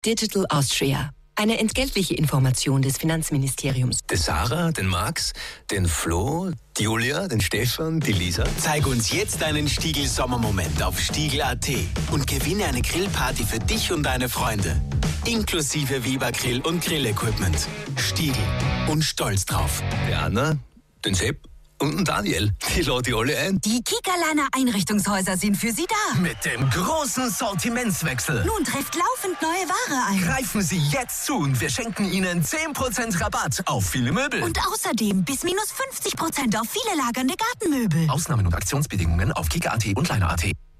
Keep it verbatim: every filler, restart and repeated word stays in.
Digital Austria. Eine entgeltliche Information des Finanzministeriums. Die Sarah, den Max, den Flo, die Julia, den Stefan, die Lisa. Zeig uns jetzt einen Stiegl-Sommermoment auf stiegl punkt at und gewinne eine Grillparty für dich und deine Freunde. Inklusive Weber-Grill und Grillequipment. Stiegl. Und stolz drauf. Die Anna, den Sepp und den Daniel. Die lade ich alle ein. Die Kiekerleiner Einrichtungshäuser sind für Sie da. Mit dem großen Sortimentswechsel. Nun trifft laufend neue Ware ein. Greifen Sie jetzt zu und wir schenken Ihnen zehn Prozent Rabatt auf viele Möbel. Und außerdem bis minus fünfzig Prozent auf viele lagernde Gartenmöbel. Ausnahmen und Aktionsbedingungen auf kieker punkt at und leiner punkt at.